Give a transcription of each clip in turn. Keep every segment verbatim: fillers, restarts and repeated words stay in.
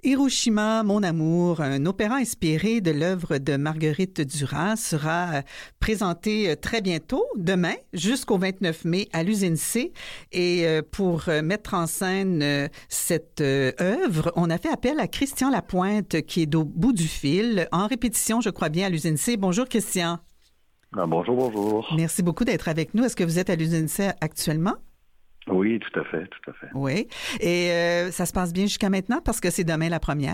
Hiroshima, mon amour, un opéra inspiré de l'œuvre de Marguerite Duras, sera présenté très bientôt, demain, jusqu'au vingt-neuf mai à l'Usine C. Et pour mettre en scène cette œuvre, on a fait appel à Christian Lapointe, qui est au bout du fil, en répétition, je crois bien, à l'Usine C. Bonjour, Christian. Ah, bonjour, bonjour. Merci beaucoup d'être avec nous. Est-ce que vous êtes à l'Usine C actuellement? Oui, tout à fait, tout à fait. Oui. Et euh, ça se passe bien jusqu'à maintenant parce que c'est demain la première?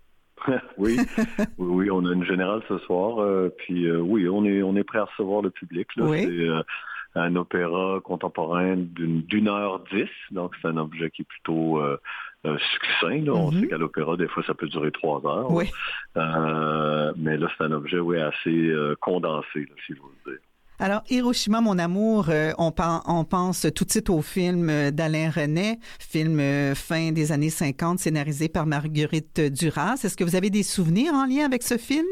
oui, oui, oui, on a une générale ce soir. Euh, puis euh, oui, on est on est prêt à recevoir le public. Là. Oui. C'est euh, un opéra contemporain d'une, d'une heure dix, donc c'est un objet qui est plutôt euh, euh, succinct. Là. On Mm-hmm. sait qu'à l'opéra, des fois, ça peut durer trois heures. Oui. Euh, mais là, c'est un objet, oui, assez euh, condensé, là, si je veux dire. Alors, Hiroshima, mon amour, euh, on, pa- on pense tout de suite au film d'Alain Resnais, film euh, fin des années cinquante, scénarisé par Marguerite Duras. Est-ce que vous avez des souvenirs en lien avec ce film?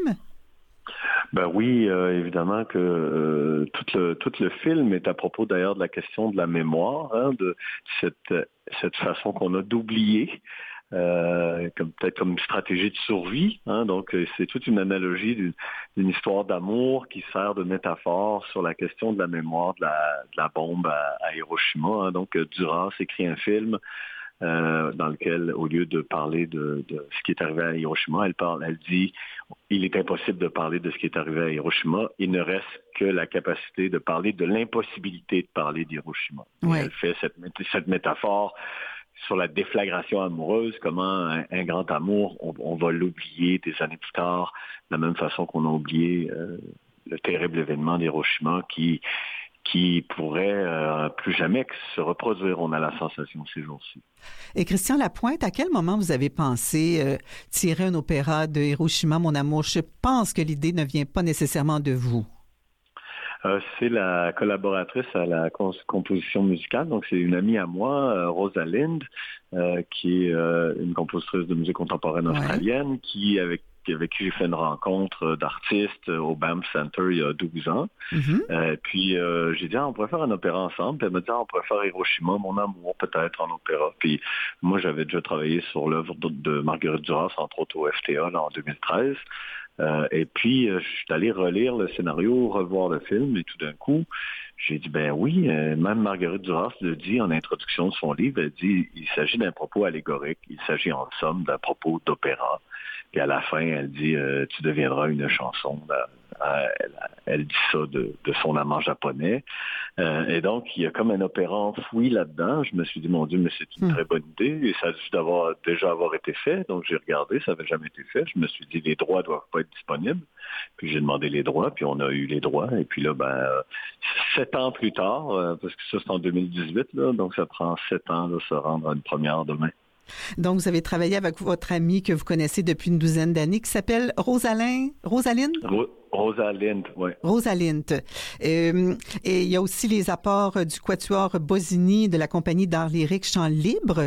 Ben oui, euh, évidemment que euh, tout le tout le film est à propos d'ailleurs de la question de la mémoire, hein, de cette cette façon qu'on a d'oublier. Euh, comme peut-être comme une stratégie de survie, hein, donc c'est toute une analogie d'une, d'une histoire d'amour qui sert de métaphore sur la question de la mémoire de la, de la bombe à, à Hiroshima. Hein. Donc Duras écrit un film euh, dans lequel, au lieu de parler de, de ce qui est arrivé à Hiroshima, elle parle, elle dit il est impossible de parler de ce qui est arrivé à Hiroshima. Il ne reste que la capacité de parler de l'impossibilité de parler d'Hiroshima. Ouais. Elle fait cette, cette métaphore sur la déflagration amoureuse, comment un, un grand amour, on, on va l'oublier des années plus tard, de la même façon qu'on a oublié euh, le terrible événement d'Hiroshima qui qui pourrait euh, plus jamais se reproduire. On a la sensation ces jours-ci. Et Christian Lapointe, à quel moment vous avez pensé euh, tirer un opéra de Hiroshima, mon amour? Je pense que l'idée ne vient pas nécessairement de vous. Euh, c'est la collaboratrice à la cons- composition musicale, donc c'est une amie à moi, euh, Rosa Lind, euh, qui est euh, une compositrice de musique contemporaine australienne, ouais. qui avec avec qui j'ai fait une rencontre d'artistes au Banff Center il y a douze ans. Mm-hmm. Euh, puis euh, j'ai dit, ah, on pourrait faire un opéra ensemble. Puis elle m'a dit, ah, on pourrait faire Hiroshima, mon amour, peut-être en opéra. Puis moi, j'avais déjà travaillé sur l'œuvre de, de Marguerite Duras, entre autres au F T A là, en deux mille treize. Euh, et puis, euh, je suis allé relire le scénario, revoir le film, et tout d'un coup, j'ai dit, ben oui, euh, même Marguerite Duras le dit en introduction de son livre, elle dit, il s'agit d'un propos allégorique, il s'agit en somme d'un propos d'opéra. Puis à la fin, elle dit, euh, tu deviendras une chanson. Elle, elle, elle dit ça de, de son amant japonais. Euh, et donc, il y a comme un opéra enfoui là-dedans. Je me suis dit, mon Dieu, mais c'est une mmh. très bonne idée. Et ça a dû d'avoir, déjà avoir été fait. Donc, j'ai regardé, ça n'avait jamais été fait. Je me suis dit, les droits ne doivent pas être disponibles. Puis j'ai demandé les droits, puis on a eu les droits. Et puis là, ben, euh, sept ans plus tard, euh, parce que ça, c'est en deux mille dix-huit, là, donc ça prend sept ans de se rendre à une première demain. Donc, vous avez travaillé avec votre amie que vous connaissez depuis une douzaine d'années, qui s'appelle Rosalind, Rosalind? Ro- Rosalind, oui. Rosalind. Euh, et il y a aussi les apports du quatuor Bosini de la compagnie d'art lyrique Chant Libre.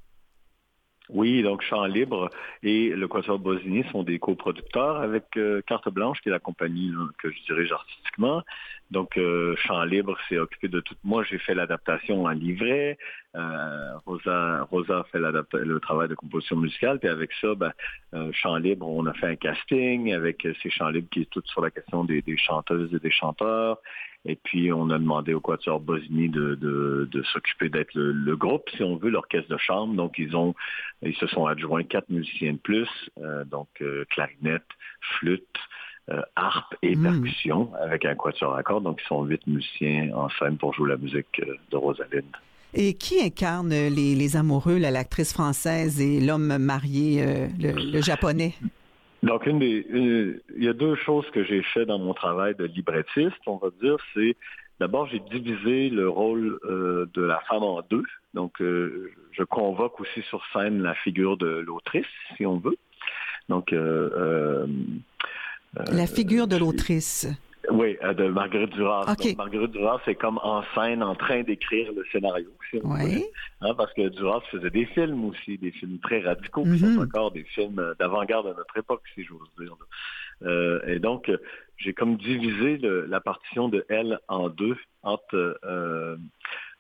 Oui, donc Chant Libre et le Quatuor Bosini sont des coproducteurs avec euh, Carte Blanche, qui est la compagnie là, que je dirige artistiquement. Donc, euh, Chant Libre s'est occupé de tout. Moi, j'ai fait l'adaptation en livret. Euh, Rosa, Rosa a fait le travail de composition musicale. Puis avec ça, ben, euh, Chant Libre, on a fait un casting avec ces Chants Libres qui est tout sur la question des, des chanteuses et des chanteurs. Et puis, on a demandé au Quatuor Bosini de, de, de s'occuper d'être le, le groupe, si on veut, l'orchestre de chambre. Donc, ils ont, ils se sont adjoints quatre musiciens de plus, euh, donc euh, clarinette, flûte, euh, harpe et mmh. percussion, avec un quatuor à cordes. Donc, ils sont huit musiciens en scène pour jouer la musique euh, de Rosalind. Et qui incarne les, les amoureux, là, l'actrice française et l'homme marié, euh, le, le japonais? Donc, une des, une, il y a deux choses que j'ai fait dans mon travail de librettiste, on va dire, c'est d'abord, j'ai divisé le rôle euh, de la femme en deux. Donc, euh, je convoque aussi sur scène la figure de l'autrice, si on veut. Donc, euh, euh, la figure de l'autrice. Oui, de Marguerite Duras. Okay. Donc, Marguerite Duras est comme en scène, en train d'écrire le scénario, si on oui. veut. Hein, parce que Duras faisait des films aussi, des films très radicaux, mm-hmm. qui sont encore des films d'avant-garde de notre époque, si j'ose dire. Euh, et donc, j'ai comme divisé le, la partition de elle en deux, entre euh,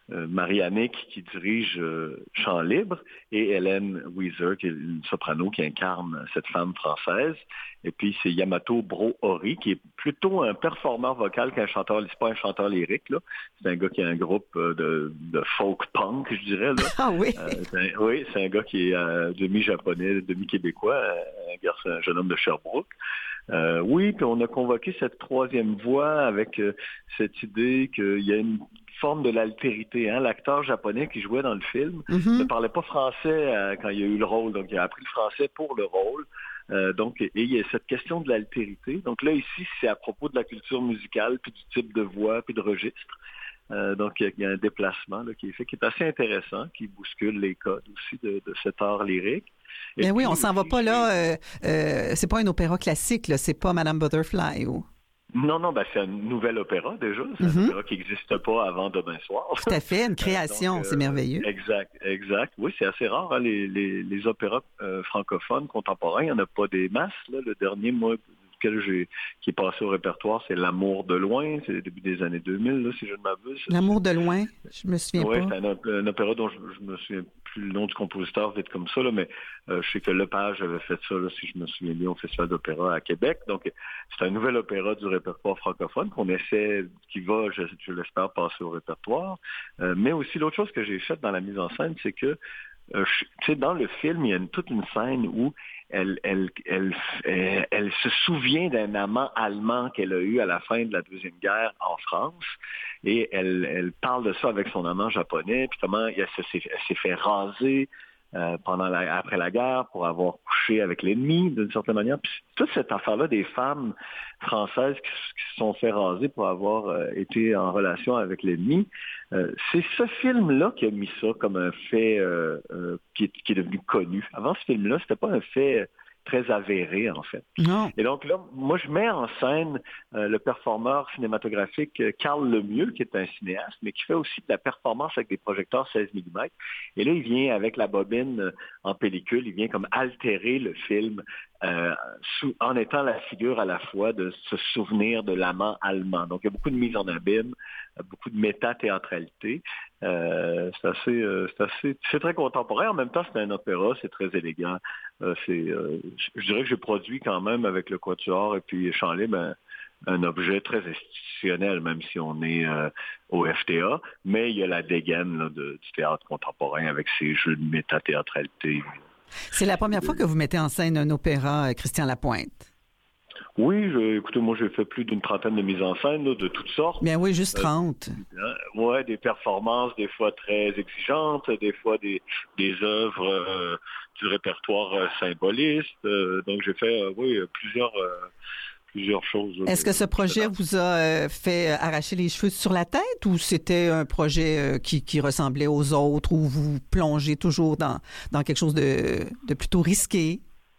euh, Marie-Annick qui dirige euh, Chant Libre et Hélène Weiser qui est une soprano qui incarne cette femme française. Et puis c'est Yamato Bro-Hori qui est plutôt un performeur vocal qu'un chanteur, c'est pas un chanteur lyrique, là. C'est un gars qui a un groupe euh, de, de folk punk, je dirais. Là. Ah oui? Euh, c'est un, oui, c'est un gars qui est euh, demi-japonais, demi-québécois, un garçon, un jeune homme de Sherbrooke. Euh, oui, puis on a convoqué cette troisième voix avec euh, cette idée qu'il y a une forme de l'altérité. Hein? L'acteur japonais qui jouait dans le film mm-hmm. ne parlait pas français euh, quand il a eu le rôle, donc il a appris le français pour le rôle. Euh, donc, et il y a cette question de l'altérité. Donc là, ici, c'est à propos de la culture musicale, puis du type de voix, puis de registre. Euh, donc, il y, y a un déplacement là, qui est fait, qui est assez intéressant, qui bouscule les codes aussi de, de cet art lyrique. Mais oui, on s'en va pas là. Euh, euh, c'est pas un opéra classique, là. C'est pas Madame Butterfly. Ou... Non, non, ben c'est un nouvel opéra déjà. C'est mm-hmm. un opéra qui n'existe pas avant demain soir. Tout à fait, une création, euh, donc, euh, c'est merveilleux. Exact, exact. Oui, c'est assez rare, hein, les, les, les opéras euh, francophones contemporains. Il n'y en a pas des masses. Là. Le dernier, moi, duquel j'ai, qui est passé au répertoire, c'est L'Amour de loin. C'est le début des années deux mille, là, si je ne m'abuse. L'Amour de loin, je me souviens ouais, pas. Oui, c'est un, un opéra dont je, je me souviens plus le nom du compositeur, vite comme ça, là, mais euh, je sais que Lepage avait fait ça, là, si je me souviens bien, au Festival d'opéra à Québec. Donc, c'est un nouvel opéra du répertoire francophone qu'on essaie, qui va, je, je l'espère, passer au répertoire. Euh, mais aussi, l'autre chose que j'ai faite dans la mise en scène, c'est que, euh, tu sais, dans le film, il y a une, toute une scène où Elle, elle, elle, elle, elle se souvient d'un amant allemand qu'elle a eu à la fin de la Deuxième Guerre en France et elle, elle parle de ça avec son amant japonais, puis comment elle s'est, elle s'est fait raser euh, pendant la, après la guerre pour avoir couché avec l'ennemi d'une certaine manière. Puis toute cette affaire-là des femmes françaises qui, qui se sont fait raser pour avoir euh, été en relation avec l'ennemi, euh, c'est ce film-là qui a mis ça comme un fait euh, euh, qui, est, qui est devenu connu. Avant ce film-là, c'était pas un fait très avéré, en fait. Non. Et donc là, moi, je mets en scène euh, le performeur cinématographique euh, Carl Lemieux, qui est un cinéaste, mais qui fait aussi de la performance avec des projecteurs seize millimètres. Et là, il vient avec la bobine euh, en pellicule, il vient comme altérer le film euh, sous, en étant la figure à la fois de se souvenir de l'amant allemand. Donc, il y a beaucoup de mise en abîme, beaucoup de méta-théâtralité. Euh, c'est assez, euh, c'est assez, c'est très contemporain. En même temps, c'est un opéra, c'est très élégant. Euh, c'est, euh, je dirais que j'ai produit quand même avec le Quatuor et puis Chant Libre un, un objet très institutionnel, même si on est euh, au F T A. Mais il y a la dégaine là, de, du théâtre contemporain avec ses jeux de méta-théâtralité. C'est la première fois que vous mettez en scène un opéra, Christian Lapointe. Oui, je, écoutez, moi j'ai fait plus d'une trentaine de mises en scène là, de toutes sortes. Bien oui, juste trente. Euh, ouais, des performances des fois très exigeantes, des fois des, des œuvres euh, du répertoire euh, symboliste. Euh, donc j'ai fait, euh, oui, plusieurs, euh, plusieurs choses. Est-ce de, que ce projet vous a euh, fait arracher les cheveux sur la tête ou c'était un projet euh, qui, qui ressemblait aux autres ou vous plongez toujours dans, dans quelque chose de, de plutôt risqué?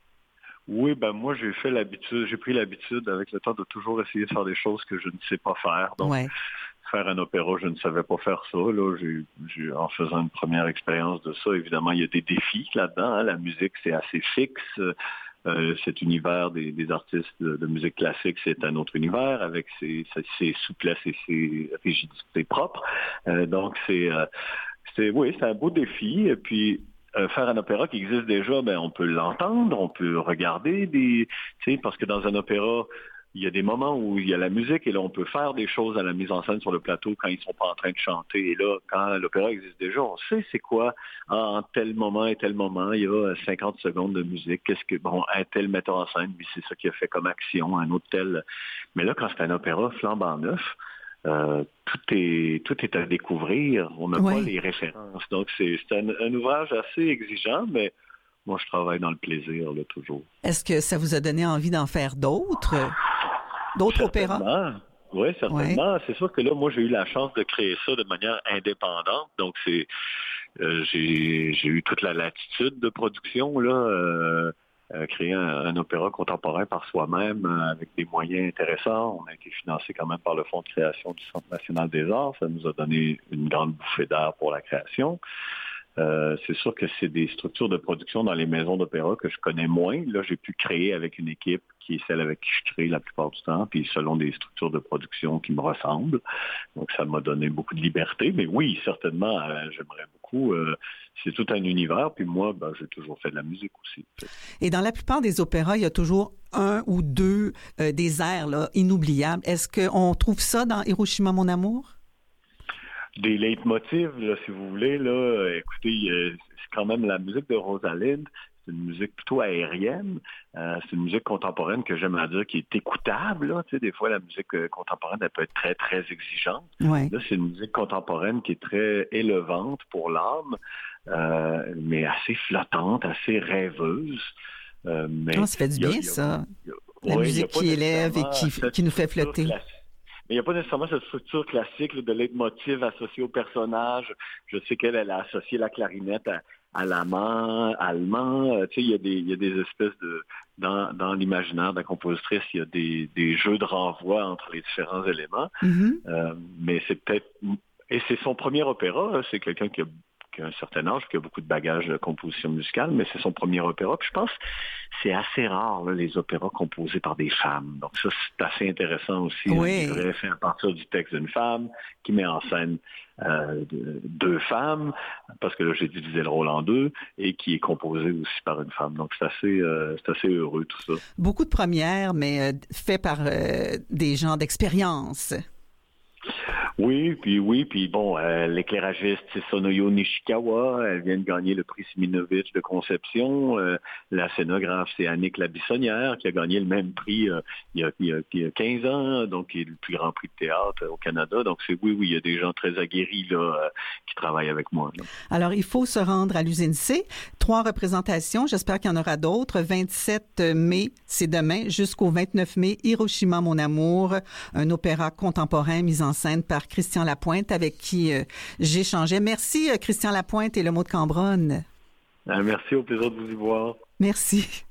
Oui, ben moi j'ai fait l'habitude, j'ai pris l'habitude avec le temps de toujours essayer de faire des choses que je ne sais pas faire. Donc ouais. faire un opéra, je ne savais pas faire ça. Là, j'ai, j'ai, en faisant une première expérience de ça, évidemment, il y a des défis là-dedans. Hein. La musique, c'est assez fixe. Euh, cet univers des, des artistes de, de musique classique, c'est un autre univers avec ses, ses, ses souplesses et ses rigidités propres. Euh, donc c'est, euh, c'est, oui, c'est un beau défi. Et puis Euh, faire un opéra qui existe déjà, ben on peut l'entendre, on peut regarder des, tu sais, parce que dans un opéra, il y a des moments où il y a la musique et là on peut faire des choses à la mise en scène sur le plateau quand ils sont pas en train de chanter. Et là, quand l'opéra existe déjà, on sait c'est quoi en tel moment et tel moment, il y a cinquante secondes de musique. Qu'est-ce que bon, un tel metteur en scène, lui c'est ça qu'il a fait comme action, un autre tel. Mais là, quand c'est un opéra flambant neuf. Euh, tout est tout est à découvrir. On n'a ouais. pas les références. Donc, c'est, c'est un, un ouvrage assez exigeant, mais moi, je travaille dans le plaisir, là, toujours. Est-ce que ça vous a donné envie d'en faire d'autres? D'autres opéras? Oui, certainement. Ouais. C'est sûr que là, moi, j'ai eu la chance de créer ça de manière indépendante. Donc, c'est euh, j'ai, j'ai eu toute la latitude de production, là. Euh, Euh, créer un, un opéra contemporain par soi-même euh, avec des moyens intéressants. On a été financé quand même par le Fonds de création du Centre national des arts. Ça nous a donné une grande bouffée d'air pour la création. Euh, c'est sûr que c'est des structures de production dans les maisons d'opéra que je connais moins. Là, j'ai pu créer avec une équipe qui est celle avec qui je crée la plupart du temps, puis selon des structures de production qui me ressemblent. Donc, ça m'a donné beaucoup de liberté. Mais oui, certainement, euh, j'aimerais beaucoup. Euh, c'est tout un univers. Puis moi, ben, j'ai toujours fait de la musique aussi. Et dans la plupart des opéras, il y a toujours un ou deux euh, des airs là, inoubliables. Est-ce qu'on trouve ça dans Hiroshima, mon amour? Des leitmotivs, là, si vous voulez, là, écoutez, euh, c'est quand même la musique de Rosalind. C'est une musique plutôt aérienne. Euh, c'est une musique contemporaine que j'aime à dire qui est écoutable. Là. Tu sais, des fois, la musique euh, contemporaine, elle peut être très, très exigeante. Ouais. Là, c'est une musique contemporaine qui est très élevante pour l'âme, euh, mais assez flottante, assez rêveuse. Euh, mais oh, ça fait du bien, a, ça. A, a, la ouais, musique qui élève et qui, qui nous fait flotter. Classique. Mais il n'y a pas nécessairement cette structure classique là, de leitmotiv associé au personnage. Je sais qu'elle, elle a associé la clarinette à, à l'amant, allemand. Euh, tu sais, il y a des, il y a des espèces de... Dans, dans l'imaginaire de la compositrice, il y a des, des jeux de renvoi entre les différents éléments. Mm-hmm. Euh, mais c'est peut-être... Et c'est son premier opéra. Hein, c'est quelqu'un qui a qui a un certain âge, qui a beaucoup de bagages de composition musicale, mais c'est son premier opéra. Puis je pense que c'est assez rare, là, les opéras composés par des femmes. Donc ça, c'est assez intéressant aussi. Oui. Un livret fait à partir du texte d'une femme qui met en scène euh, deux femmes, parce que là, j'ai divisé le rôle en deux, et qui est composé aussi par une femme. Donc c'est assez, euh, c'est assez heureux, tout ça. Beaucoup de premières, mais euh, fait par euh, des gens d'expérience. Oui, puis oui, puis bon, euh, l'éclairagiste, c'est Sonoyo Nishikawa, elle vient de gagner le prix Siminovitch de conception. Euh, la scénographe, c'est Annick Labissonnière, qui a gagné le même prix euh, il, y a, il, y a, il y a quinze ans, donc qui est le plus grand prix de théâtre au Canada. Donc c'est oui, oui, il y a des gens très aguerris là, euh, qui travaillent avec moi. Là. Alors, il faut se rendre à l'usine C. Trois représentations, j'espère qu'il y en aura d'autres. vingt-sept mai, c'est demain, jusqu'au vingt-neuf mai, Hiroshima, mon amour, un opéra contemporain mis en scène par Christian Lapointe, avec qui euh, j'échangeais. Merci, euh, Christian Lapointe et le mot de Cambronne. Ah, merci, au plaisir de vous y voir. Merci.